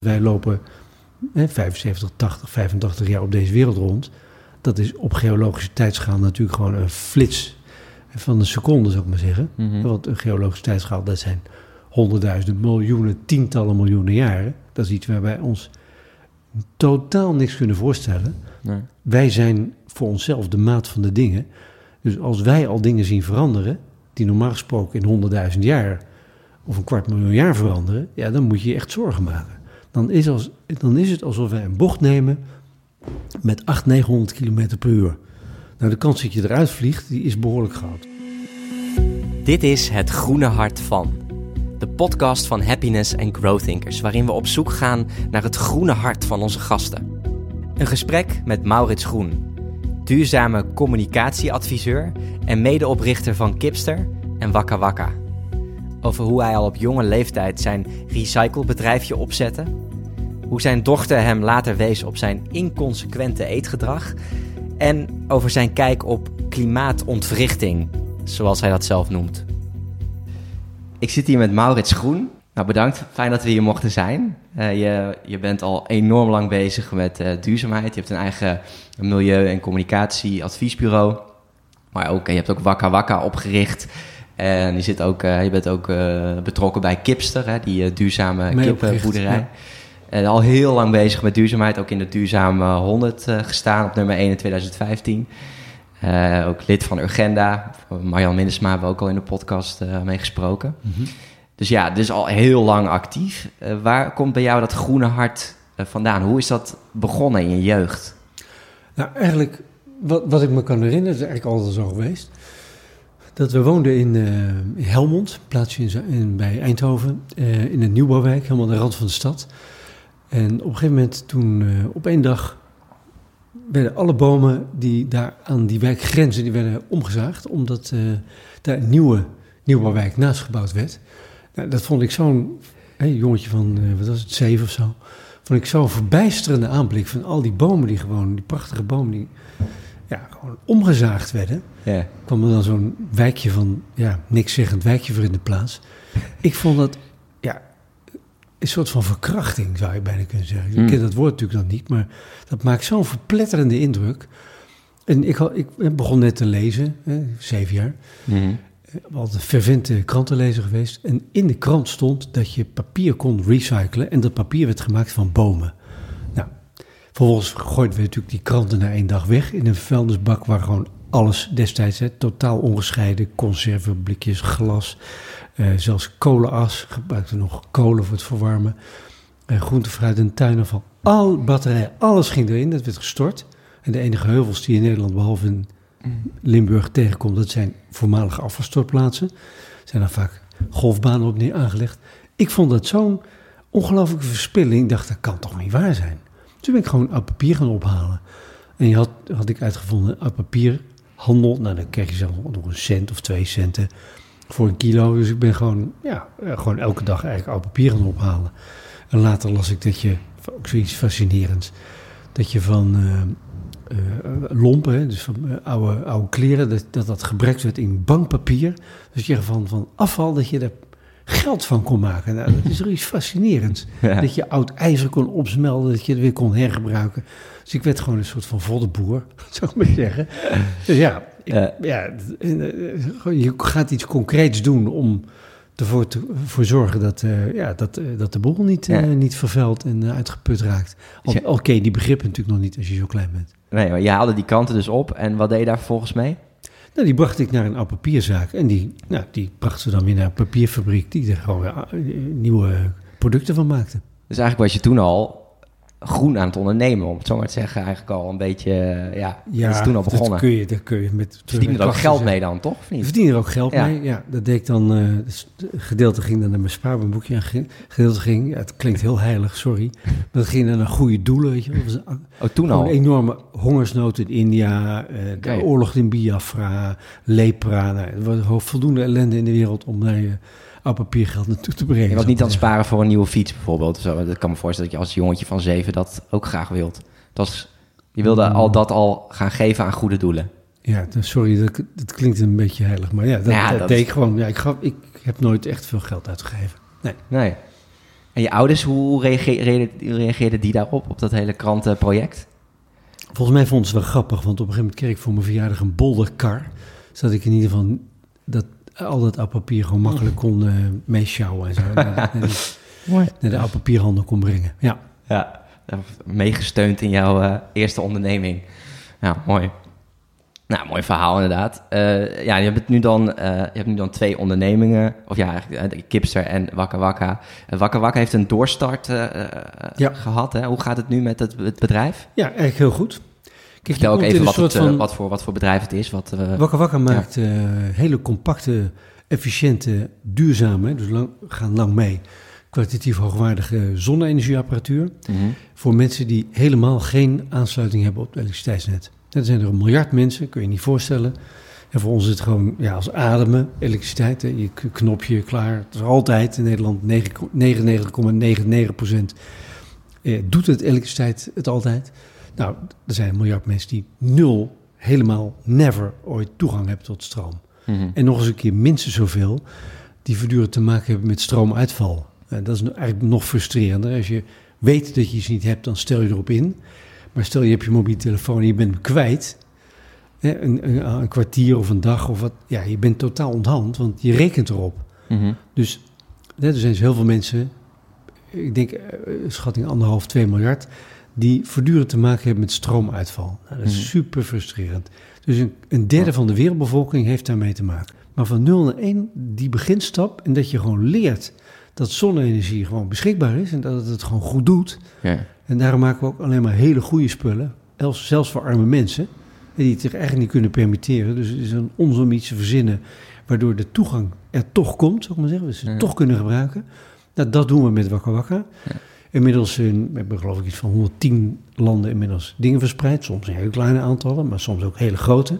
Wij lopen 75, 80, 85 jaar op deze wereld rond. Dat is op geologische tijdschaal natuurlijk gewoon een flits van een seconde, zou ik maar zeggen. Mm-hmm. Want een geologische tijdschaal, dat zijn honderdduizenden, miljoenen, tientallen miljoenen jaren. Dat is iets waar wij ons totaal niks kunnen voorstellen. Nee. Wij zijn voor onszelf de maat van de dingen. Dus als wij al dingen zien veranderen, die normaal gesproken in 100.000 jaar of 250.000 jaar veranderen, ja, dan moet je je echt zorgen maken. Dan is het alsof wij een bocht nemen met 800-900 km per uur. Nou, de kans dat je eruit vliegt, die is behoorlijk groot. Dit is Het Groene Hart van, de podcast van Happiness and Growth Thinkers, waarin we op zoek gaan naar het groene hart van onze gasten. Een gesprek met Maurits Groen, duurzame communicatieadviseur en medeoprichter van Kipster en Wakka Wakka. Over hoe hij al op jonge leeftijd zijn recyclebedrijfje opzette, hoe zijn dochter hem later wees op zijn inconsequente eetgedrag en over zijn kijk op klimaatontwrichting, zoals hij dat zelf noemt. Ik zit hier met Maurits Groen. Nou, bedankt. Fijn dat we hier mochten zijn. Je bent al enorm lang bezig met duurzaamheid. Je hebt een eigen milieu- en communicatieadviesbureau. Maar ook, je hebt ook Wakka Wakka opgericht. En je bent ook betrokken bij Kipster, hè, die duurzame kippenboerderij. Ja. Al heel lang bezig met duurzaamheid. Ook in de duurzame 100 gestaan op nummer 1 in 2015. Ook lid van Urgenda. Marjan Minnesma hebben we ook al in de podcast mee gesproken. Mm-hmm. Dus ja, dus al heel lang actief. Waar komt bij jou dat groene hart vandaan? Hoe is dat begonnen in je jeugd? Nou, eigenlijk, wat ik me kan herinneren, is eigenlijk altijd zo geweest. Dat we woonden in Helmond, plaatsje bij Eindhoven, in een nieuwbouwwijk, helemaal aan de rand van de stad. En op een gegeven moment toen, op één dag, werden alle bomen die daar aan die wijk grenzen, die werden omgezaagd, omdat daar een nieuwbouwwijk naast gebouwd werd. Nou, dat vond ik zo'n jongetje van, 7 of zo, vond ik zo'n verbijsterende aanblik van al die bomen die prachtige bomen die gewoon omgezaagd werden. Yeah. Kwam er dan zo'n wijkje van, niks zeggend wijkje voor in de plaats. Ik vond dat, een soort van verkrachting, zou je bijna kunnen zeggen. Ik ken dat woord natuurlijk dan niet, maar dat maakt zo'n verpletterende indruk. En ik begon net te lezen, 7 jaar. Mm-hmm. Ik ben altijd een fervente krantenlezer geweest. En in de krant stond dat je papier kon recyclen en dat papier werd gemaakt van bomen. Nou, vervolgens gooiden we natuurlijk die kranten na 1 dag weg in een vuilnisbak waar gewoon alles destijds, totaal ongescheiden, conserven, blikjes, glas, zelfs kolenas, gebruikten nog kolen voor het verwarmen, groente, fruit en tuinafval, al batterijen, alles ging erin, dat werd gestort. En de enige heuvels die in Nederland, behalve in Limburg, tegenkomt, dat zijn voormalige afvalstortplaatsen. Er zijn dan vaak golfbanen op neer aangelegd. Ik vond dat zo'n ongelooflijke verspilling. Ik dacht, dat kan toch niet waar zijn? Toen ben ik gewoon oud papier gaan ophalen. En had ik uitgevonden, oud papierhandel. Nou, dan krijg je zelf nog 1 cent of 2 centen voor 1 kilo. Dus ik ben gewoon elke dag eigenlijk oud papier gaan ophalen. En later las ik dat je, ook zoiets fascinerends, dat je van lompen, dus van oude kleren, dat gebrekt werd in bankpapier. Dus je van afval, dat je daar geld van kon maken. Nou, dat is er iets fascinerends. Ja. Dat je oud ijzer kon opsmelten, dat je het weer kon hergebruiken. Dus ik werd gewoon een soort van voddenboer, zou ik maar zeggen. Dus je gaat iets concreets doen om ervoor zorgen dat de boel niet vervuild en uitgeput raakt. Oké, die begrippen natuurlijk nog niet als je zo klein bent. Nee, maar je haalde die kanten dus op en wat deed je daar vervolgens mee? Nou, die bracht ik naar een oud papierzaak en die bracht ze dan weer naar een papierfabriek die er gewoon nieuwe producten van maakte. Dus eigenlijk was je toen al groen aan het ondernemen, om het zo maar te zeggen, eigenlijk al een beetje, dat is toen al begonnen. Dat kun je met... Verdien er ook geld mee dan, toch? Je verdient er ook geld mee, ja. Dat deed ik dan, een gedeelte ging dan naar mijn spaarbankboekje en gedeelte ging, het klinkt heel heilig, sorry, maar dat ging dan naar goede doelen, weet je. Toen al? Een enorme hongersnood in India, de oorlog in Biafra, lepra, er was voldoende ellende in de wereld om naar je oud papiergeld naartoe te brengen. Je was niet aan het sparen voor een nieuwe fiets bijvoorbeeld. Zo. Dat kan me voorstellen dat je als jongetje van 7 dat ook graag wilt. Je wilde al gaan geven aan goede doelen. Ja, sorry, dat klinkt een beetje heilig. Maar dat deed ik gewoon. Ja, ik heb nooit echt veel geld uitgegeven. Nee. En je ouders, hoe reageerden die daarop, op dat hele krantenproject? Volgens mij vonden ze het wel grappig, want op een gegeven moment kreeg ik voor mijn verjaardag een bolderkar. Zodat ik in ieder geval al dat oud papier gewoon makkelijk kon meeschouwen en zo. Naar de oud papierhandel kon brengen. Ja, meegesteund in jouw eerste onderneming. Ja, mooi. Nou, mooi verhaal inderdaad. Je hebt nu dan 2 ondernemingen. Of ja, eigenlijk Kipster en Wakka Wakka. Wakka Wakka heeft een doorstart gehad. Hè? Hoe gaat het nu met het bedrijf? Ja, eigenlijk heel goed. Kijk, vertel ook even wat voor bedrijf het is. Wakka Wakka maakt hele compacte, efficiënte, duurzame, dus gaan lang mee, kwalitatief hoogwaardige zonne-energieapparatuur. Mm-hmm. Voor mensen die helemaal geen aansluiting hebben op het elektriciteitsnet. Er zijn er 1 miljard mensen, kun je je niet voorstellen. En voor ons is het gewoon als ademen, elektriciteit. Je knopje, klaar. Het is altijd in Nederland 99,99% doet het elektriciteit het altijd. Nou, er zijn 1 miljard mensen die helemaal never ooit toegang hebben tot stroom. Mm-hmm. En nog eens een keer minstens zoveel die voortdurend te maken hebben met stroomuitval. En dat is eigenlijk nog frustrerender. Als je weet dat je iets niet hebt, dan stel je erop in. Maar stel je hebt je mobiele telefoon en je bent hem kwijt. Een kwartier of een dag of wat. Ja, je bent totaal onthand, want je rekent erop. Mm-hmm. Dus er zijn heel veel mensen, ik denk schatting 1,5-2 miljard... die voortdurend te maken hebben met stroomuitval. Nou, dat is super frustrerend. Dus een derde van de wereldbevolking heeft daarmee te maken. Maar van 0 naar 1, die beginstap en dat je gewoon leert dat zonne-energie gewoon beschikbaar is en dat het gewoon goed doet. Ja. En daarom maken we ook alleen maar hele goede spullen, zelfs voor arme mensen, die het zich eigenlijk niet kunnen permitteren. Dus het is een onzin om iets te verzinnen waardoor de toegang er toch komt, zou ik maar zeggen. We ze toch kunnen gebruiken. Nou, dat doen we met Wakka Wakka. Ja. Inmiddels hebben we geloof ik iets van 110 landen inmiddels dingen verspreid. Soms in hele kleine aantallen, maar soms ook hele grote.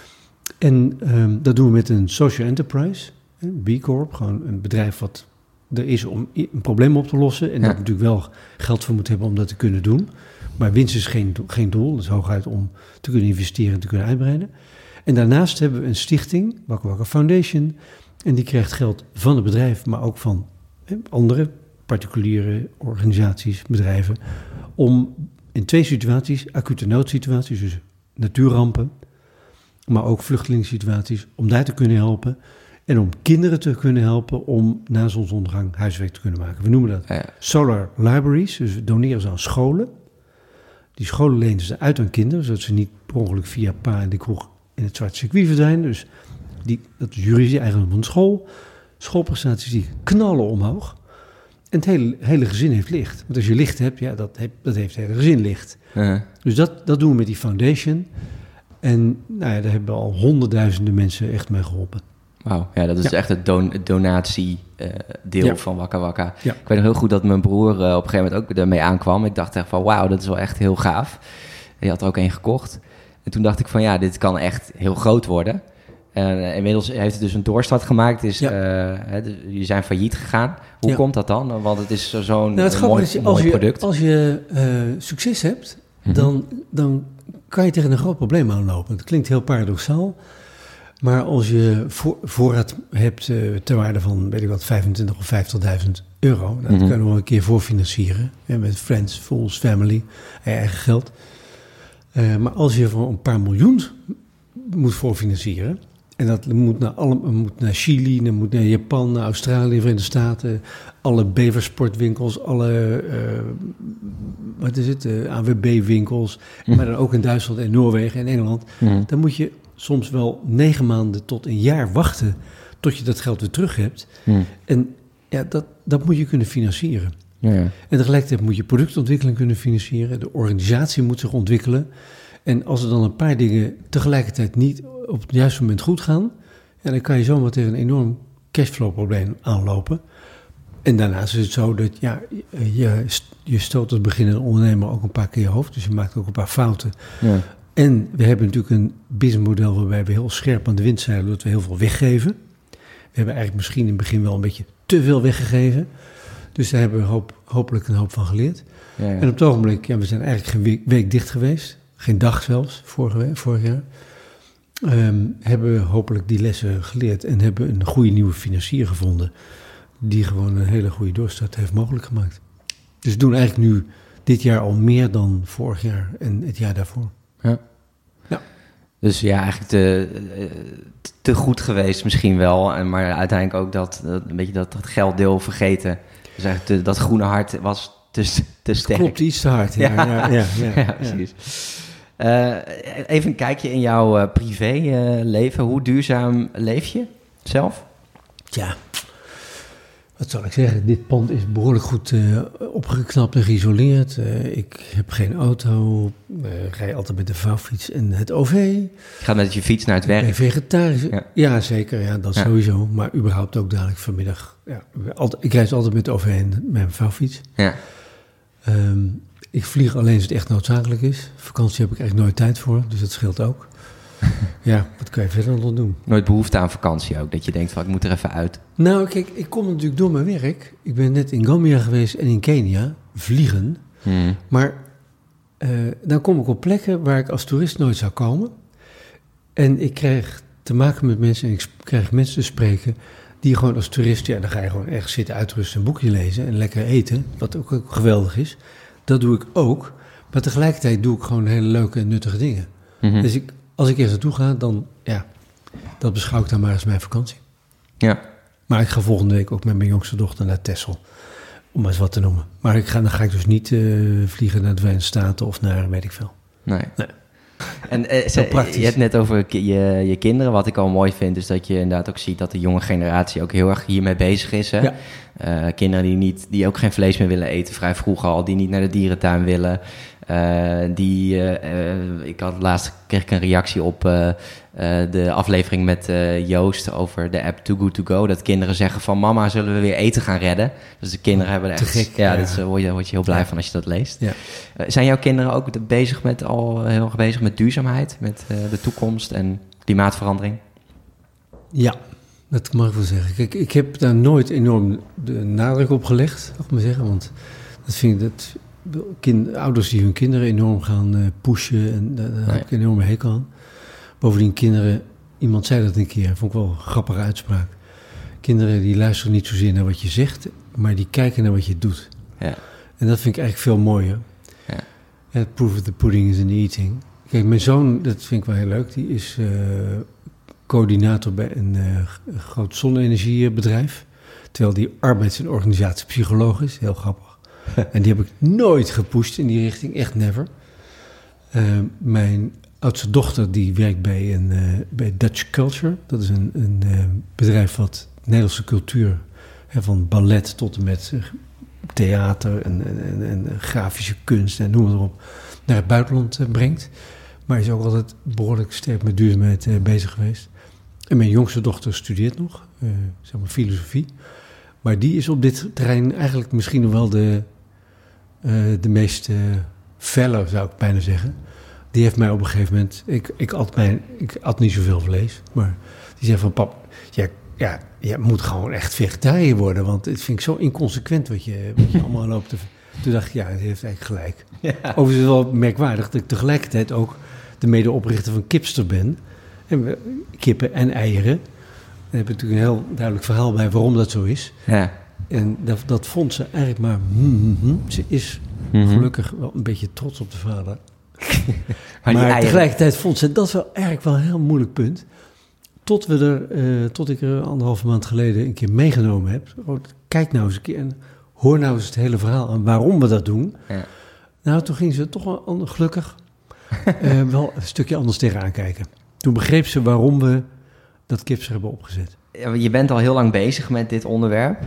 En dat doen we met een social enterprise, B Corp. Gewoon een bedrijf wat er is om een probleem op te lossen. En daar natuurlijk wel geld voor moet hebben om dat te kunnen doen. Maar winst is geen doel. Dat is hooguit om te kunnen investeren en te kunnen uitbreiden. En daarnaast hebben we een stichting, Wakka Wakka Foundation. En die krijgt geld van het bedrijf, maar ook van andere particuliere organisaties, bedrijven, om in 2 situaties, acute noodsituaties, dus natuurrampen, maar ook vluchtelingssituaties, om daar te kunnen helpen en om kinderen te kunnen helpen om na zonsondergang huiswerk te kunnen maken. We noemen dat solar libraries, dus we doneren ze aan scholen. Die scholen lenen ze uit aan kinderen, zodat ze niet per ongeluk via pa en de kroeg in het zwarte circuit verdwijnen. Dus dat is juridisch eigenlijk van school. Schoolprestaties die knallen omhoog. En het hele gezin heeft licht. Want als je licht hebt, dat heeft het hele gezin licht. Uh-huh. Dus dat doen we met die foundation. En daar hebben al 100.000 mensen echt mee geholpen. Wauw, ja, dat is echt het donatiedeel van Wakka Wakka. Ja. Ik weet nog heel goed dat mijn broer op een gegeven moment ook ermee aankwam. Ik dacht echt van wauw, dat is wel echt heel gaaf. Die had er ook 1 gekocht. En toen dacht ik van dit kan echt heel groot worden. Inmiddels heeft het dus een doorstart gemaakt. Jullie zijn failliet gegaan. Hoe komt dat dan? Want het is zo'n mooi product. Als je succes hebt, dan kan je tegen een groot probleem aanlopen. Het klinkt heel paradoxaal. Maar als je voorraad hebt ter waarde van, weet ik wat, 25.000 of 50.000 euro... dat kan je nog een keer voorfinancieren. Met friends, fools, family, eigen geld. Maar als je voor een paar miljoen moet voorfinancieren... en dat moet naar Chili, dat moet naar Japan, naar Australië, Verenigde Staten... alle beversportwinkels, alle AWB-winkels... maar dan ook in Duitsland en Noorwegen en Engeland... dan moet je soms wel 9 maanden tot een jaar wachten... tot je dat geld weer terug hebt. En dat moet je kunnen financieren. Ja. En tegelijkertijd moet je productontwikkeling kunnen financieren. De organisatie moet zich ontwikkelen. En als er dan een paar dingen tegelijkertijd niet op het juiste moment goed gaan... dan kan je zomaar tegen een enorm cashflow-probleem aanlopen. En daarnaast is het zo dat je stoot als beginnende ondernemer ook een paar keer je hoofd. Dus je maakt ook een paar fouten. Ja. En we hebben natuurlijk een businessmodel waarbij we heel scherp aan de wind zeilen... dat we heel veel weggeven. We hebben eigenlijk misschien in het begin wel een beetje te veel weggegeven... Dus daar hebben we hopelijk een hoop van geleerd. Ja. En op het ogenblik, we zijn eigenlijk geen week dicht geweest. Geen dag zelfs, vorig jaar. Hebben we hopelijk die lessen geleerd en hebben een goede nieuwe financier gevonden. die gewoon een hele goede doorstart heeft mogelijk gemaakt. Dus we doen eigenlijk nu dit jaar al meer dan vorig jaar en het jaar daarvoor. Ja. Dus ja, eigenlijk te goed geweest misschien wel. Maar uiteindelijk ook dat een beetje dat gelddeel vergeten. Dus eigenlijk dat groene hart was te sterk. Klopt, iets te hard. Ja, precies. Even een kijkje in jouw privéleven. Hoe duurzaam leef je zelf? Ja, wat zal ik zeggen? Dit pand is behoorlijk goed opgeknapt en geïsoleerd. Ik heb geen auto, rij altijd met de vouwfiets en het OV. Je gaat met je fiets naar het werk? Ik ben vegetarisch. Ja, zeker. Ja, dat sowieso. Maar überhaupt ook dadelijk vanmiddag. Ja, ik reis altijd met de OV en met mijn vouwfiets. Ja. Ik vlieg alleen als het echt noodzakelijk is. Vakantie heb ik eigenlijk nooit tijd voor, dus dat scheelt ook. Ja, wat kan je verder nog doen? Nooit behoefte aan vakantie ook, dat je denkt van ik moet er even uit. Nou, kijk, ik kom natuurlijk door mijn werk. Ik ben net in Gambia geweest en in Kenia, vliegen. Maar dan kom ik op plekken waar ik als toerist nooit zou komen. En ik krijg te maken met mensen en ik krijg mensen te spreken die gewoon als toerist, ja, dan ga je gewoon ergens zitten uitrusten, een boekje lezen en lekker eten, wat ook geweldig is. Dat doe ik ook, maar tegelijkertijd doe ik gewoon hele leuke en nuttige dingen. Mm-hmm. Dus als ik eerst naartoe ga, dan, ja, dat beschouw ik dan maar als mijn vakantie. Ja. Maar ik ga volgende week ook met mijn jongste dochter naar Texel, om maar eens wat te noemen. Maar dan ga ik dus niet vliegen naar de Verenigde Staten of naar weet ik veel. Nee. En je hebt net over je kinderen. Wat ik al mooi vind, is dat je inderdaad ook ziet dat de jonge generatie ook heel erg hiermee bezig is. Hè? Ja. Kinderen die ook geen vlees meer willen eten, vrij vroeg al, die niet naar de dierentuin willen. Kreeg ik een reactie op de aflevering met Joost over de app Too Good To Go. Dat kinderen zeggen van mama, zullen we weer eten gaan redden? Dus de kinderen hebben er echt... Te gek. Ja, daar word je heel blij van als je dat leest. Ja. Zijn jouw kinderen ook heel erg bezig met duurzaamheid, met de toekomst en klimaatverandering? Ja, dat mag ik wel zeggen. Kijk, ik heb daar nooit enorm de nadruk op gelegd, mag ik maar zeggen. Want dat vind ik ouders die hun kinderen enorm gaan pushen, en daar heb ik een enorme hekel aan. Bovendien kinderen, iemand zei dat een keer, vond ik wel een grappige uitspraak. Kinderen die luisteren niet zozeer naar wat je zegt, maar die kijken naar wat je doet. Ja. En dat vind ik eigenlijk veel mooier. Ja. Proof of the pudding is in the eating. Kijk, mijn zoon, dat vind ik wel heel leuk, die is coördinator bij een groot zonne-energiebedrijf. Terwijl die arbeids- en organisatiepsycholoog is, heel grappig. En die heb ik nooit gepusht in die richting, echt never. Mijn oudste dochter die werkt bij Dutch Culture. Dat is een bedrijf wat Nederlandse cultuur, van ballet tot en met theater en grafische kunst en noem maar op, naar het buitenland brengt. Maar is ook altijd behoorlijk sterk met duurzaamheid bezig geweest. En mijn jongste dochter studeert nog, zeg maar filosofie. Maar die is op dit terrein eigenlijk misschien nog wel de meest felle, zou ik bijna zeggen. Die heeft mij op een gegeven moment... Ik at niet zoveel vlees, maar die zei van pap, je moet gewoon echt vegetariër worden, want het vind ik zo inconsequent wat je allemaal loopt te... Toen dacht ik, ja, het heeft eigenlijk gelijk. Ja. Overigens is het wel merkwaardig dat ik tegelijkertijd ook de medeoprichter van Kipster ben. En kippen en eieren. Daar heb ik natuurlijk een heel duidelijk verhaal bij waarom dat zo is. Ja. En dat vond ze eigenlijk maar... Ze is gelukkig wel een beetje trots op de vader. maar tegelijkertijd vond ze dat wel eigenlijk wel een heel moeilijk punt. Tot ik er 1,5 maand geleden een keer meegenomen heb. Kijk nou eens een keer en hoor nou eens het hele verhaal en waarom we dat doen. Ja. Nou, toen ging ze toch wel gelukkig wel een stukje anders tegenaan kijken. Toen begreep ze waarom we dat Kipster hebben opgezet. Je bent al heel lang bezig met dit onderwerp.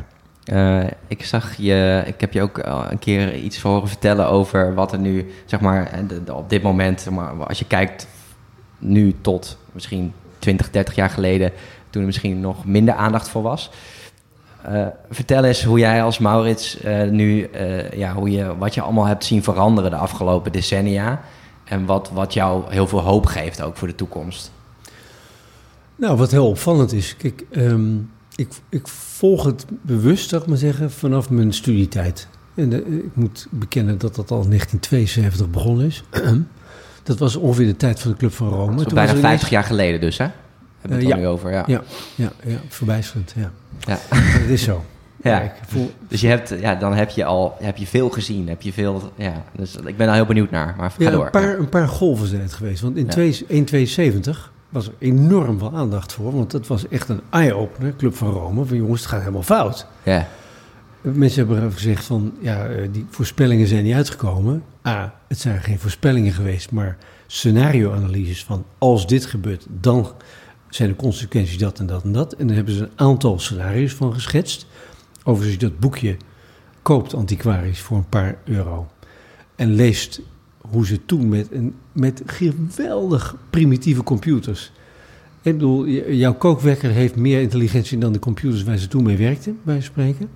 Ik heb je ook een keer iets horen vertellen over wat er nu, zeg maar, op dit moment, zeg maar, als je kijkt nu tot misschien 20, 30 jaar geleden, toen er misschien nog minder aandacht voor was. Vertel eens hoe jij als Maurits wat je allemaal hebt zien veranderen de afgelopen decennia en wat jou heel veel hoop geeft ook voor de toekomst. Nou, wat heel opvallend is, kijk, ik volg het bewust, zou ik maar zeggen, vanaf mijn studietijd. En ik moet bekennen dat dat al in 1972 begonnen is. Dat was ongeveer de tijd van de Club van Rome. Toen bijna 50 jaar geleden dus, hè? Hebben we het nu over, ja, verbijsterend, ja. Dat is zo. Ja. Dus dan heb je veel gezien. Dus ik ben daar heel benieuwd naar. Maar ga door. Een paar golven zijn het geweest. Want in 172 was er enorm veel aandacht voor. Want dat was echt een eye-opener, Club van Rome. Van jongens, het gaat helemaal fout. Ja. Mensen hebben gezegd van, die voorspellingen zijn niet uitgekomen. Het zijn geen voorspellingen geweest, maar scenario-analyses van als dit gebeurt, dan zijn de consequenties dat en dat en dat. En dan hebben ze een aantal scenario's van geschetst. Overigens, als je dat boekje koopt, antiquarisch, voor een paar euro. En leest hoe ze toen met geweldig primitieve computers. Ik bedoel, jouw kookwekker heeft meer intelligentie dan de computers waar ze toen mee werkten, bij wijze van spreken.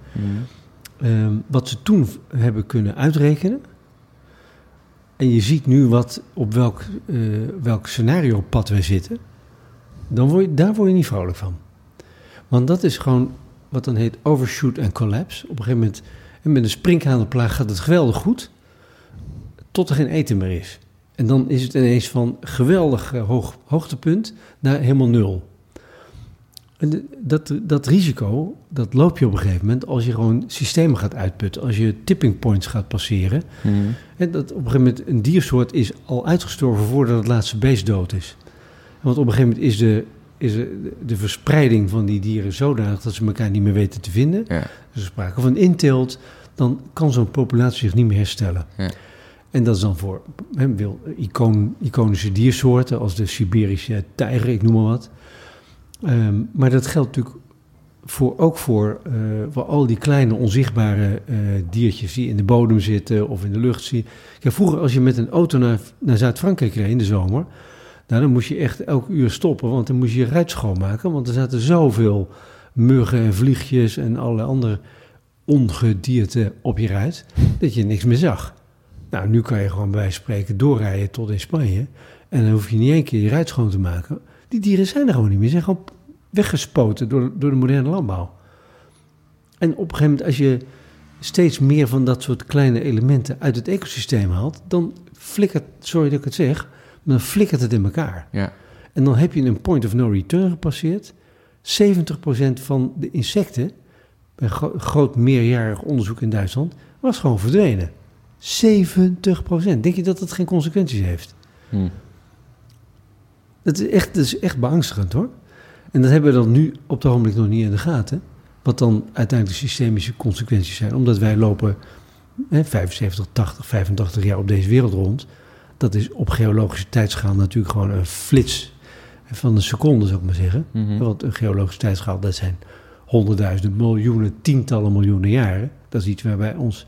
Wat ze toen hebben kunnen uitrekenen. En je ziet nu op welk scenario-pad wij zitten. Daar word je niet vrolijk van. Want dat is gewoon wat dan heet overshoot en collapse. Op een gegeven moment, met een sprinkhanenplaag gaat het geweldig goed, tot er geen eten meer is. En dan is het ineens van geweldig hoogtepunt naar helemaal nul. En dat risico, dat loop je op een gegeven moment als je gewoon systemen gaat uitputten. Als je tipping points gaat passeren. En dat op een gegeven moment een diersoort is al uitgestorven voordat het laatste beest dood is. Want op een gegeven moment is de verspreiding van die dieren zodanig dat ze elkaar niet meer weten te vinden. Ja. Dus er sprake van inteelt, dan kan zo'n populatie zich niet meer herstellen. Ja. En dat is dan voor iconische diersoorten als de Siberische tijger, ik noem maar wat. Maar dat geldt natuurlijk ook voor al die kleine onzichtbare diertjes die in de bodem zitten of in de lucht zien. Kijk, vroeger als je met een auto naar Zuid-Frankrijk reed in de zomer, dan moest je echt elk uur stoppen, want dan moest je je ruit schoonmaken. Want er zaten zoveel muggen en vliegjes en allerlei andere ongedierte op je ruit, dat je niks meer zag. Nou, nu kan je gewoon bij wijze van spreken doorrijden tot in Spanje. En dan hoef je niet één keer je ruit schoon te maken. Die dieren zijn er gewoon niet meer. Ze zijn gewoon weggespoten door de moderne landbouw. En op een gegeven moment, als je steeds meer van dat soort kleine elementen uit het ecosysteem haalt, dan flikkert, sorry dat ik het zeg, maar dan flikkert het in elkaar. Ja. En dan heb je een point of no return gepasseerd. 70% van de insecten, bij groot meerjarig onderzoek in Duitsland, was gewoon verdwenen. 70%. Denk je dat dat geen consequenties heeft? Dat is echt beangstigend, hoor. En dat hebben we dan nu op het ogenblik nog niet in de gaten. Wat dan uiteindelijk de systemische consequenties zijn. Omdat wij lopen 75, 80, 85 jaar op deze wereld rond. Dat is op geologische tijdschaal natuurlijk gewoon een flits van een seconde, zou ik maar zeggen. Want een geologische tijdschaal, dat zijn 100.000 miljoenen, tientallen miljoenen jaren. Dat is iets waar wij ons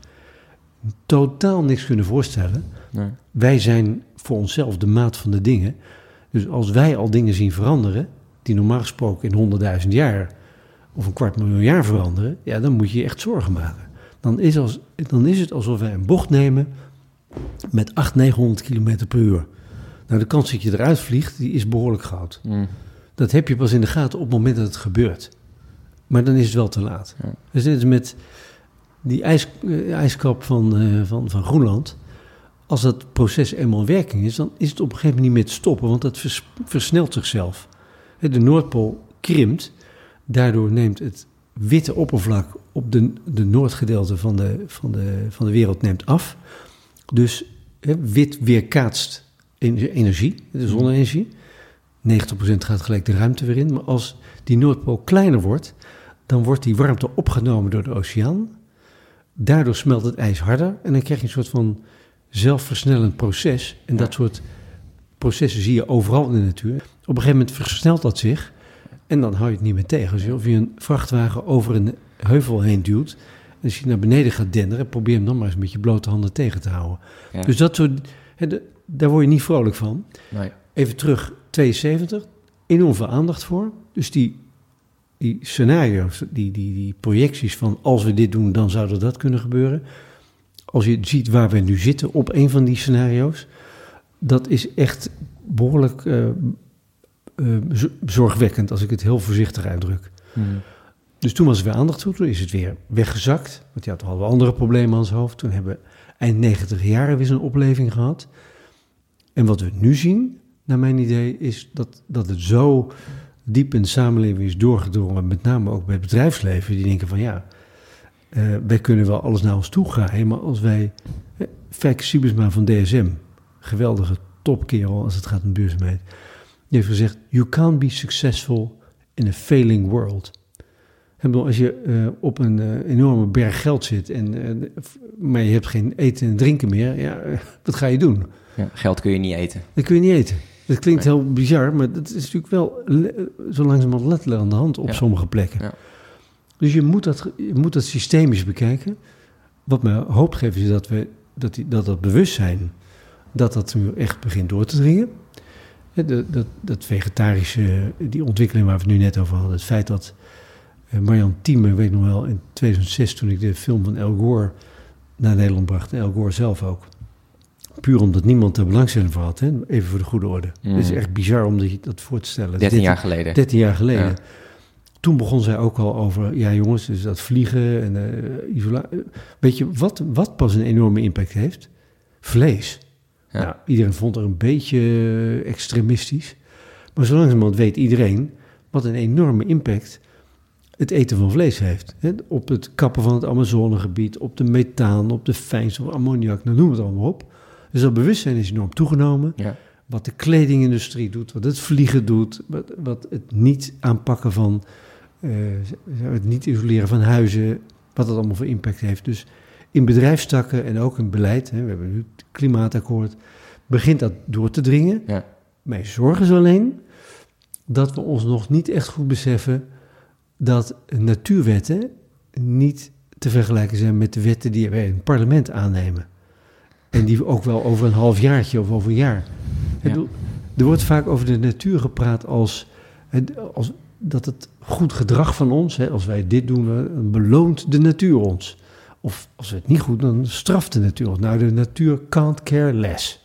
totaal niks kunnen voorstellen. Nee. Wij zijn voor onszelf de maat van de dingen. Dus als wij al dingen zien veranderen, die normaal gesproken in 100.000 jaar of een 250.000 jaar veranderen, ja, dan moet je je echt zorgen maken. Dan is het alsof wij een bocht nemen met 800-900 km per uur. Nou, de kans dat je eruit vliegt, die is behoorlijk groot. Dat heb je pas in de gaten op het moment dat het gebeurt. Maar dan is het wel te laat. Ja. Dus dit is met die ijskap van Groenland. Als dat proces eenmaal in werking is, dan is het op een gegeven moment niet meer te stoppen, want dat versnelt zichzelf. De Noordpool krimpt, daardoor neemt het witte oppervlak op de noordgedeelte van de wereld neemt af. Dus wit weerkaatst energie, de zonne-energie. 90% gaat gelijk de ruimte weer in. Maar als die Noordpool kleiner wordt, dan wordt die warmte opgenomen door de oceaan. Daardoor smelt het ijs harder en dan krijg je een soort van zelfversnellend proces. En dat soort processen zie je overal in de natuur. Op een gegeven moment versnelt dat zich en dan hou je het niet meer tegen. Als je een vrachtwagen over een heuvel heen duwt en als je naar beneden gaat denderen, probeer hem dan maar eens met je blote handen tegen te houden. Ja. Dus dat soort, daar word je niet vrolijk van. Nee. Even terug, 72, enorm veel aandacht voor. Dus die scenario's, die projecties van als we dit doen, dan zou dat kunnen gebeuren. Als je ziet waar we nu zitten op een van die scenario's, dat is echt behoorlijk zorgwekkend, als ik het heel voorzichtig uitdruk. Dus toen was er weer aandacht voor, toen is het weer weggezakt. Want je had al wel andere problemen aan zijn hoofd. Toen hebben we eind 90 jaren weer zo'n opleving gehad. En wat we nu zien, naar mijn idee, is dat het zo diep in de samenleving is doorgedrongen, met name ook bij het bedrijfsleven, die denken van ja, wij kunnen wel alles naar ons toe graaien, maar als wij... Feike Siebersma van DSM, geweldige topkerel als het gaat om duurzaamheid, die heeft gezegd, you can't be successful in a failing world. Als je op een enorme berg geld zit, maar je hebt geen eten en drinken meer, wat ga je doen? Ja, geld kun je niet eten. Dat kun je niet eten. Dat klinkt heel bizar, maar dat is natuurlijk wel zo langzamerhand letterlijk aan de hand op sommige plekken. Ja. Dus je moet dat systemisch bekijken. Wat me hoop geeft is dat bewustzijn, dat nu echt begint door te dringen. Dat vegetarische, die ontwikkeling waar we het nu net over hadden. Het feit dat Marianne Thieme, weet nog wel, in 2006 toen ik de film van Al Gore naar Nederland bracht, en Al Gore zelf ook. Puur omdat niemand er belangstelling voor had, hè? Even voor de goede orde. Het is echt bizar om dat voor te stellen. 13 jaar geleden. 13 jaar geleden. Ja. Toen begon zij ook al over, ja jongens, dus dat vliegen en isolatie. Weet je, wat pas een enorme impact heeft? Vlees. Ja. Nou, iedereen vond er een beetje extremistisch. Maar zo langzamerhand weet iedereen wat een enorme impact het eten van vlees heeft. Hè? Op het kappen van het Amazonegebied, op de methaan, op de fijnstof, ammoniak, nou noem het allemaal op. Dus dat bewustzijn is enorm toegenomen. Ja. Wat de kledingindustrie doet, wat het vliegen doet, wat het niet aanpakken van, het niet isoleren van huizen, wat dat allemaal voor impact heeft. Dus in bedrijfstakken en ook in beleid, hè, we hebben nu het klimaatakkoord, begint dat door te dringen. Ja. Mijn zorg is alleen dat we ons nog niet echt goed beseffen dat natuurwetten niet te vergelijken zijn met de wetten die wij in het parlement aannemen. En die ook wel over een halfjaartje of over een jaar. Ja. Er wordt vaak over de natuur gepraat als dat het goed gedrag van ons, hè, als wij dit doen, dan beloont de natuur ons. Of als we het niet goed doen, dan straft de natuur ons. Nou, de natuur can't care less.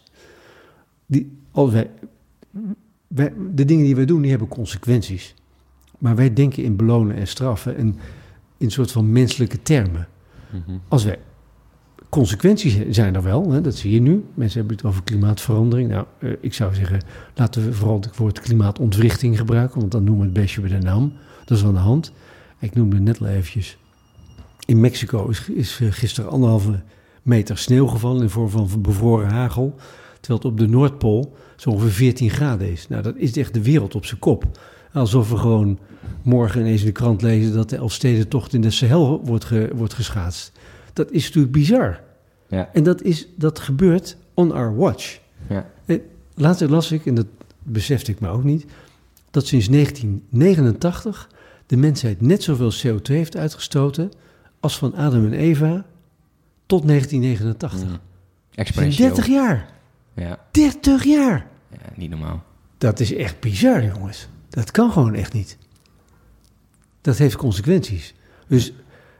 De dingen die wij doen, die hebben consequenties. Maar wij denken in belonen en straffen en in een soort van menselijke termen. Mm-hmm. Als wij... Consequenties zijn er wel, hè, dat zie je nu. Mensen hebben het over klimaatverandering. Nou, ik zou zeggen, laten we vooral het woord klimaatontwrichting gebruiken, want dan noemen we het bestje bij de naam. Dat is aan de hand. Ik noemde net al eventjes. In Mexico is gisteren 1,5 meter sneeuw gevallen in vorm van bevroren hagel, terwijl het op de Noordpool zo ongeveer 14 graden is. Nou, dat is echt de wereld op zijn kop. Alsof we gewoon morgen ineens in de krant lezen dat de Elfstedentocht in de Sahel wordt geschaatst. Dat is natuurlijk bizar. Ja. En dat gebeurt on our watch. Ja. Later las ik, en dat besefte ik me ook niet, dat sinds 1989 de mensheid net zoveel CO2 heeft uitgestoten als van Adam en Eva tot 1989. Exponentieel. 30 jaar. Ja. 30 jaar. Ja, niet normaal. Dat is echt bizar, jongens. Dat kan gewoon echt niet. Dat heeft consequenties. Dus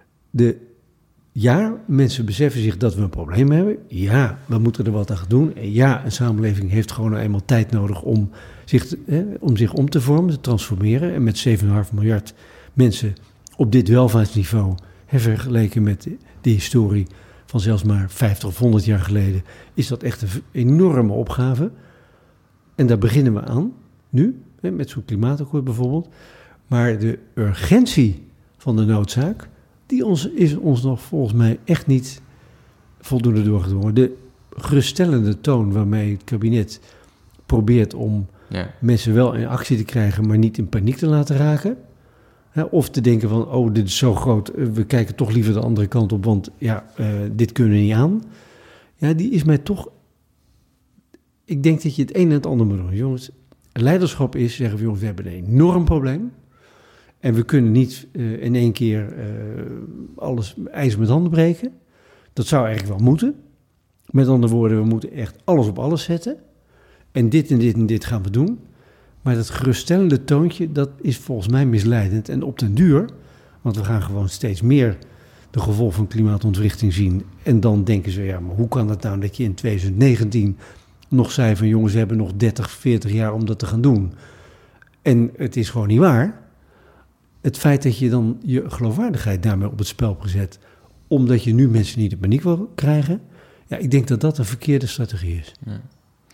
mensen beseffen zich dat we een probleem hebben. Ja, we moeten er wat aan doen. En ja, een samenleving heeft gewoon eenmaal tijd nodig om zich om te vormen, te transformeren. En met 7,5 miljard mensen op dit welvaartsniveau, vergeleken met de historie van zelfs maar 50 of 100 jaar geleden, is dat echt een enorme opgave. En daar beginnen we aan, nu, met zo'n klimaatakkoord bijvoorbeeld. Maar de urgentie van de noodzaak, is ons nog volgens mij echt niet voldoende doorgedrongen. De geruststellende toon waarmee het kabinet probeert om mensen wel in actie te krijgen, maar niet in paniek te laten raken. Of te denken van, dit is zo groot, we kijken toch liever de andere kant op, want dit kunnen we niet aan. Ja, die is mij toch... Ik denk dat je het een en het ander moet doen. Jongens, leiderschap is zeggen we, jongens, we hebben een enorm probleem. En we kunnen niet in één keer alles ijzer met handen breken. Dat zou eigenlijk wel moeten. Met andere woorden, we moeten echt alles op alles zetten. En dit en dit en dit gaan we doen. Maar dat geruststellende toontje, dat is volgens mij misleidend. En op den duur, want we gaan gewoon steeds meer de gevolgen van klimaatontwrichting zien. En dan denken ze, ja, maar hoe kan het nou dat je in 2019 nog zei van, jongens, we hebben nog 30, 40 jaar om dat te gaan doen. En het is gewoon niet waar. Het feit dat je dan je geloofwaardigheid daarmee op het spel hebt gezet, omdat je nu mensen niet in paniek wil krijgen, ja, ik denk dat dat een verkeerde strategie is. Ja.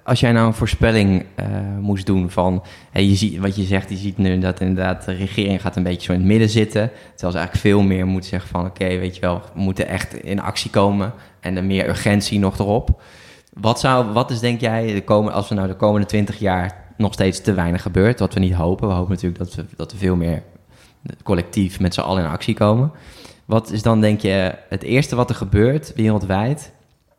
als jij nou een voorspelling moest doen van... je ziet, wat je zegt, je ziet nu dat inderdaad de regering gaat een beetje zo in het midden zitten. Terwijl ze eigenlijk veel meer moeten zeggen van... oké, weet je wel, we moeten echt in actie komen. En er meer urgentie nog erop. Wat is, denk jij, als we nou de komende 20 jaar nog steeds te weinig gebeurt... wat we niet hopen. We hopen natuurlijk dat we veel meer collectief met z'n allen in actie komen. Wat is dan, denk je, het eerste wat er gebeurt wereldwijd...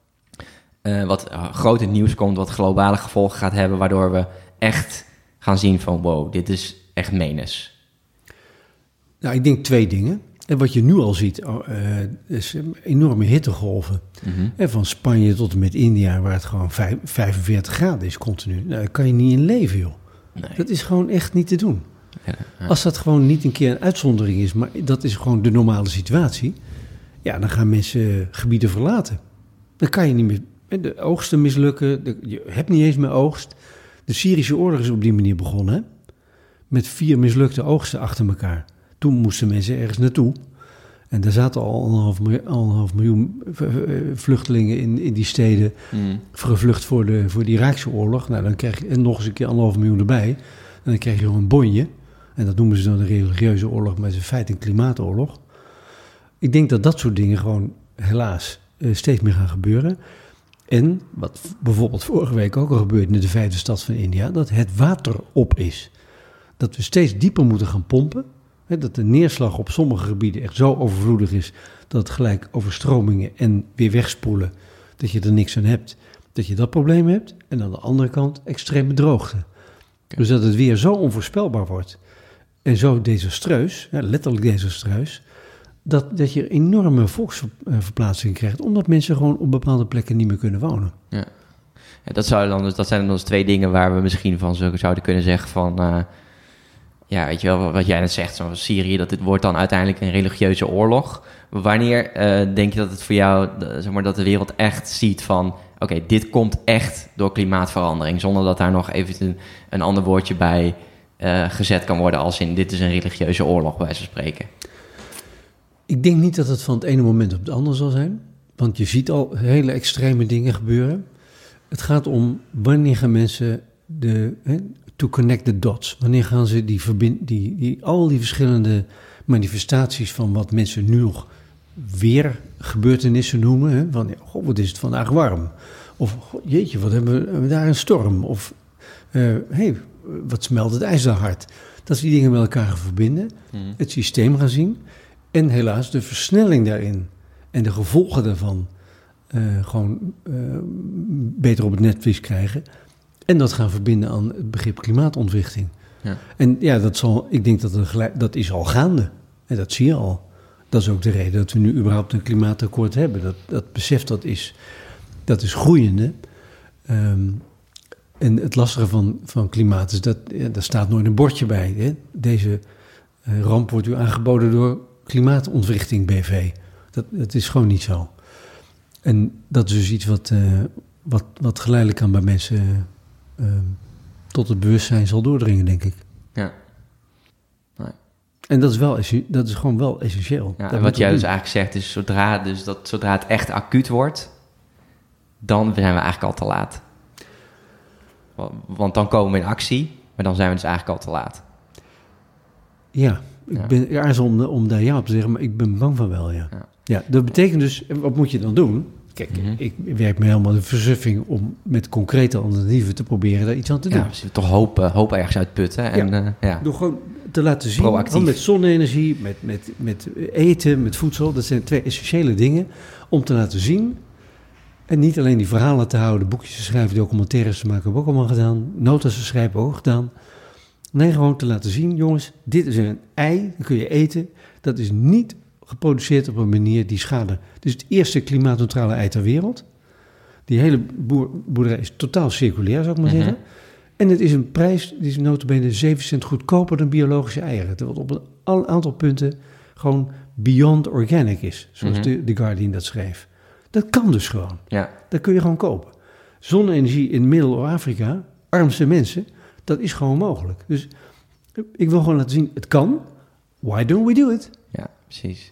wat groot in het nieuws komt, wat globale gevolgen gaat hebben... waardoor we echt gaan zien van wow, dit is echt menens? Nou, ik denk 2 dingen. En wat je nu al ziet, is enorme hittegolven. Mm-hmm. En van Spanje tot en met India, waar het gewoon 45 graden is continu. Nou, daar kan je niet in leven, joh. Nee. Dat is gewoon echt niet te doen. Ja. Als dat gewoon niet een keer een uitzondering is, maar dat is gewoon de normale situatie... ja, dan gaan mensen gebieden verlaten. Dan kan je niet meer... De oogsten mislukken, je hebt niet eens meer oogst. De Syrische oorlog is op die manier begonnen, hè? Met 4 mislukte oogsten achter elkaar. Toen moesten mensen ergens naartoe. En daar zaten al 1,5 miljoen vluchtelingen in die steden... gevlucht voor de Iraakse oorlog. Nou, dan krijg je nog eens een keer 1,5 miljoen erbij. En dan krijg je nog een bonje. En dat noemen ze dan de religieuze oorlog, maar het is in feite een klimaatoorlog. Ik denk dat soort dingen gewoon helaas steeds meer gaan gebeuren... En wat bijvoorbeeld vorige week ook al gebeurde in de 5e stad van India... dat het water op is. Dat we steeds dieper moeten gaan pompen. Hè, dat de neerslag op sommige gebieden echt zo overvloedig is... dat het gelijk overstromingen en weer wegspoelen... dat je er niks aan hebt. Dat je dat probleem hebt. En aan de andere kant extreme droogte. Okay. Dus dat het weer zo onvoorspelbaar wordt. En zo desastreus, letterlijk desastreus... Dat je enorme volksverplaatsing krijgt... omdat mensen gewoon op bepaalde plekken niet meer kunnen wonen. Ja. Ja, dat zijn dan dus 2 dingen waar we misschien van zouden kunnen zeggen van... weet je wel, wat jij net zegt, zoals Syrië... dat dit wordt dan uiteindelijk een religieuze oorlog. Wanneer denk je dat het voor jou, zeg maar, dat de wereld echt ziet van... oké, dit komt echt door klimaatverandering... zonder dat daar nog even een ander woordje bij gezet kan worden... als in dit is een religieuze oorlog, bij wijze van spreken? Ik denk niet dat het van het ene moment op het andere zal zijn. Want je ziet al hele extreme dingen gebeuren. Het gaat om wanneer gaan mensen to connect the dots. Wanneer gaan ze al die verschillende manifestaties van wat mensen nu nog weer gebeurtenissen noemen. Hè? Van, wat is het vandaag warm? Of jeetje, wat hebben we daar een storm? Of wat smelt het ijs daar hard? Dat ze die dingen met elkaar gaan verbinden. Het systeem gaan zien. En helaas de versnelling daarin en de gevolgen daarvan beter op het netvlies krijgen. En dat gaan verbinden aan het begrip klimaatontwrichting. Ja. En ja, ik denk dat is al gaande. En dat zie je al. Dat is ook de reden dat we nu überhaupt een klimaatakkoord hebben. Dat besef dat is groeiende. En het lastige van klimaat is dat daar staat nooit een bordje bij. Hè? Deze ramp wordt u aangeboden door Klimaatontwrichting BV. Dat is gewoon niet zo. En dat is dus iets wat geleidelijk aan bij mensen tot het bewustzijn zal doordringen, denk ik. Ja. Nee. En dat is gewoon wel essentieel. Ja, en wat jij dus eigenlijk zegt is, zodra het echt acuut wordt, dan zijn we eigenlijk al te laat. Want dan komen we in actie, maar dan zijn we dus eigenlijk al te laat. Ja. Ik ben aarzel om daar ja op te zeggen, maar ik ben bang van wel, ja. Ja, dat betekent dus, wat moet je dan doen? Kijk, ik werk me helemaal de versuffing om met concrete alternatieven te proberen daar iets aan te doen. Ja, we toch hoop ergens uitputten. En, door gewoon te laten zien, met zonne-energie, met eten, met voedsel. Dat zijn 2 essentiële dingen om te laten zien. En niet alleen die verhalen te houden, boekjes te schrijven, documentaires te maken, hebben we ook allemaal gedaan. Notas te schrijven, hebben we ook gedaan. Nee, gewoon te laten zien, jongens, dit is een ei, dat kun je eten. Dat is niet geproduceerd op een manier die schade. Het is het eerste klimaatneutrale ei ter wereld. Die hele boerderij is totaal circulair, zou ik maar zeggen. En het is een prijs, die is nota bene 7 cent goedkoper dan biologische eieren. Terwijl het op een aantal punten gewoon beyond organic is, zoals The Guardian dat schreef. Dat kan dus gewoon. Ja. Dat kun je gewoon kopen. Zonne-energie in Middel-Afrika, armste mensen, dat is gewoon mogelijk. Dus ik wil gewoon laten zien, het kan. Why don't we do it? Ja, precies.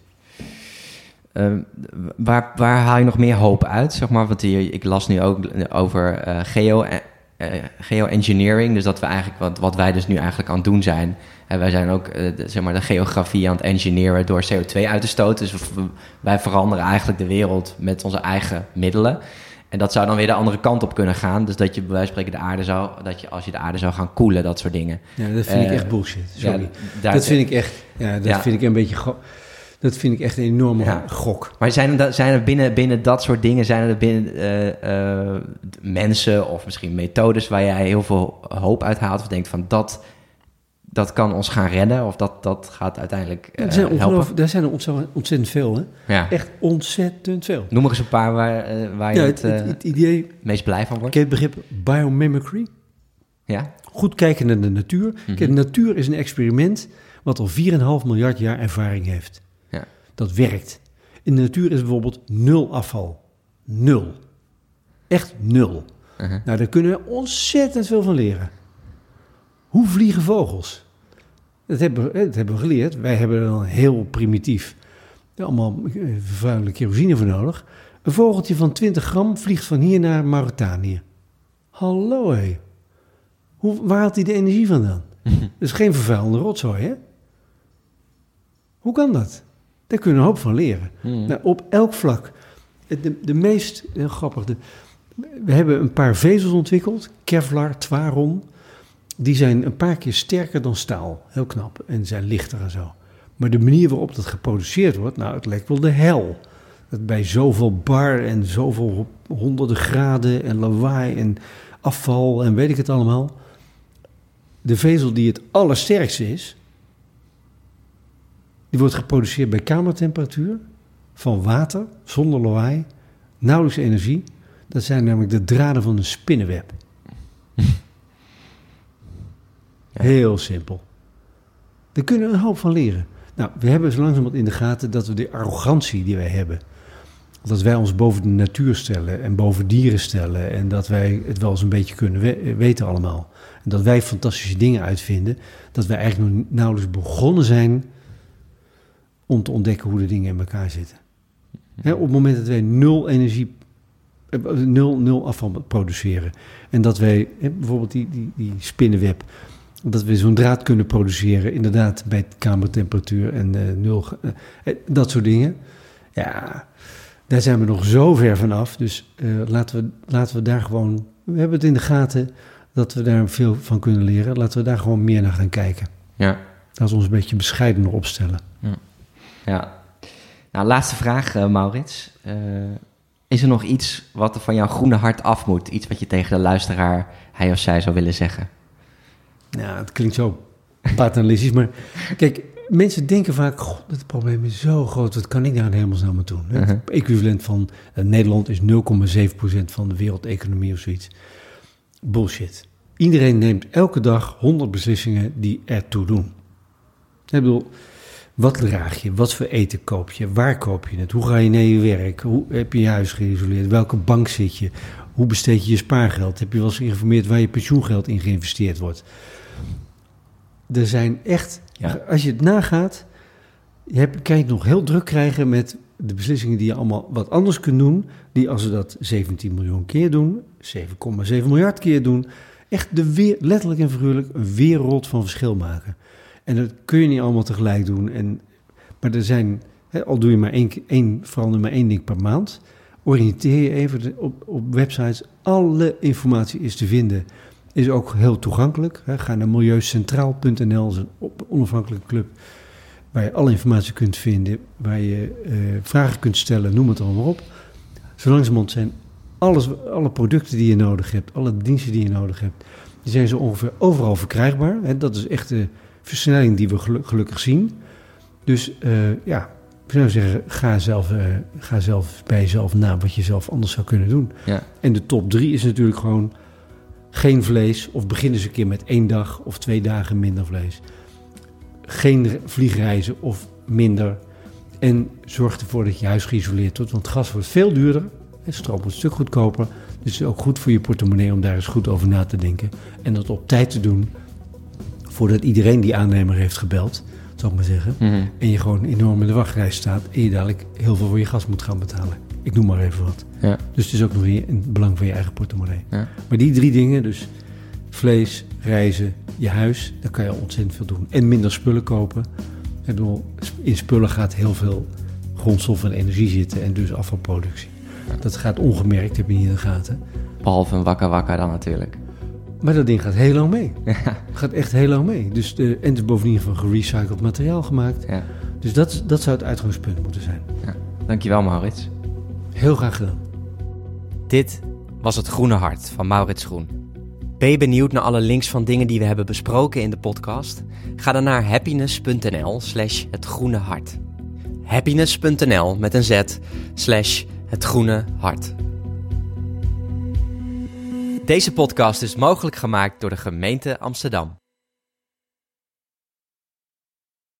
Waar haal je nog meer hoop uit? Zeg maar, want ik las nu ook over geoengineering. Dus dat we eigenlijk, wat wij dus nu eigenlijk aan het doen zijn. Wij zijn ook zeg maar de geografie aan het engineeren door CO2 uit te stoten. Dus wij veranderen eigenlijk de wereld met onze eigen middelen. En dat zou dan weer de andere kant op kunnen gaan. Dus dat je bij wijze van spreken als je de aarde zou gaan koelen, dat soort dingen. Ja, dat vind ik echt bullshit. Sorry. Ja, dat vind ik echt, vind ik een beetje... Dat vind ik echt een enorme gok. Maar zijn er binnen dat soort dingen... zijn er mensen of misschien methodes... waar jij heel veel hoop uit haalt... of denkt van dat kan ons gaan redden... of dat gaat uiteindelijk helpen? Daar zijn er ontzettend veel, hè? Ja. Echt ontzettend veel. Noem er eens een paar waar je het idee, meest blij van wordt. Ken je het begrip biomimicry? Ja. Goed kijken naar de natuur. Kijk, de natuur is een experiment... wat al 4,5 miljard jaar ervaring heeft. Ja. Dat werkt. In de natuur is bijvoorbeeld 0 afval. 0. Echt 0. Uh-huh. Nou, daar kunnen we ontzettend veel van leren. Hoe vliegen vogels? Dat hebben we geleerd. Wij hebben er dan heel primitief allemaal vervuilende kerosine voor nodig. Een vogeltje van 20 gram vliegt van hier naar Mauritanië. Hallo, hé. Waar haalt hij de energie vandaan? Dat is geen vervuilende rotzooi, hè? Hoe kan dat? Daar kunnen we een hoop van leren. Nou, op elk vlak. De meest, heel grappig, we hebben een paar vezels ontwikkeld. Kevlar, Twaron. Die zijn een paar keer sterker dan staal. Heel knap. En zijn lichter en zo. Maar de manier waarop dat geproduceerd wordt... Nou, het lijkt wel de hel. Dat bij zoveel bar en zoveel honderden graden... en lawaai en afval en weet ik het allemaal. De vezel die het allersterkste is... die wordt geproduceerd bij kamertemperatuur... van water, zonder lawaai, nauwelijks energie. Dat zijn namelijk de draden van een spinnenweb. Heel simpel. Daar kunnen we een hoop van leren. Nou, we hebben zo langzamerhand in de gaten dat we de arrogantie die wij hebben... dat wij ons boven de natuur stellen en boven dieren stellen... en dat wij het wel eens een beetje kunnen weten allemaal. En dat wij fantastische dingen uitvinden... dat wij eigenlijk nog nauwelijks begonnen zijn... om te ontdekken hoe de dingen in elkaar zitten. Op het moment dat wij nul afval produceren... en dat wij bijvoorbeeld die spinnenweb... dat we zo'n draad kunnen produceren... inderdaad bij kamertemperatuur en dat soort dingen. Ja, daar zijn we nog zo ver vanaf. Dus laten we daar gewoon... We hebben het in de gaten dat we daar veel van kunnen leren. Laten we daar gewoon meer naar gaan kijken. Ja. Laten we ons een beetje bescheidener opstellen. Ja. Nou, laatste vraag, Maurits. Is er nog iets wat er van jouw groene hart af moet? Iets wat je tegen de luisteraar, hij of zij, zou willen zeggen? Ja, het klinkt zo paternalistisch, maar kijk, mensen denken vaak, god, het probleem is zo groot, wat kan ik daar helemaal aan doen? Uh-huh. Het equivalent van Nederland is 0,7% van de wereldeconomie of zoiets. Bullshit. Iedereen neemt elke dag 100 beslissingen die ertoe doen. Ik bedoel, wat draag je? Wat voor eten koop je? Waar koop je het? Hoe ga je naar je werk? Hoe heb je je huis geïsoleerd? Welke bank zit je? Hoe besteed je je spaargeld? Heb je wel eens geïnformeerd waar je pensioengeld in geïnvesteerd wordt? Er zijn echt... Ja. Als je het nagaat... kan je het nog heel druk krijgen met de beslissingen die je allemaal wat anders kunt doen. Die als we dat 17 miljoen keer doen... 7,7 miljard keer doen... echt letterlijk en figuurlijk een wereld van verschil maken. En dat kun je niet allemaal tegelijk doen. Maar er zijn... al doe je maar verander maar één ding per maand... oriënteer je even op websites. Alle informatie is te vinden. Is ook heel toegankelijk. Ga naar milieucentraal.nl. Dat is een onafhankelijke club. Waar je alle informatie kunt vinden. Waar je vragen kunt stellen. Noem het allemaal op. Zo langzamerhand zijn alle producten die je nodig hebt. Alle diensten die je nodig hebt. Die zijn zo ongeveer overal verkrijgbaar. Dat is echt de versnelling die we gelukkig zien. Dus ik zou zeggen, ga zelf bij jezelf na wat je zelf anders zou kunnen doen. Ja. En de top 3 is natuurlijk gewoon geen vlees... of begin eens een keer met 1 dag of 2 dagen minder vlees. Geen vliegreizen of minder. En zorg ervoor dat je huis geïsoleerd wordt. Want gas wordt veel duurder. En stroom wordt een stuk goedkoper. Dus het is ook goed voor je portemonnee om daar eens goed over na te denken. En dat op tijd te doen... voordat iedereen die aannemer heeft gebeld... zou ik maar zeggen. Mm-hmm. En je gewoon enorm in de wachtrij staat... en je dadelijk heel veel voor je gas moet gaan betalen. Ik noem maar even wat. Ja. Dus het is ook nog in het belang van je eigen portemonnee. Ja. Maar die 3 dingen, dus vlees, reizen, je huis, daar kan je ontzettend veel doen. En minder spullen kopen. Ik bedoel, in spullen gaat heel veel grondstof en energie zitten en dus afvalproductie. Dat gaat ongemerkt, heb je niet in de gaten. Behalve een wakka dan natuurlijk. Maar dat ding gaat heel lang mee. Ja. Gaat echt heel lang mee. Dus en het is bovendien van gerecycled materiaal gemaakt. Ja. Dus dat zou het uitgangspunt moeten zijn. Ja. Dankjewel, Maurits. Heel graag gedaan. Dit was Het Groene Hart van Maurits Groen. Ben je benieuwd naar alle links van dingen die we hebben besproken in de podcast? Ga dan naar happiness.nl/hetgroenehart. Happiness.nl met een z/hetgroenehart. Deze podcast is mogelijk gemaakt door de gemeente Amsterdam.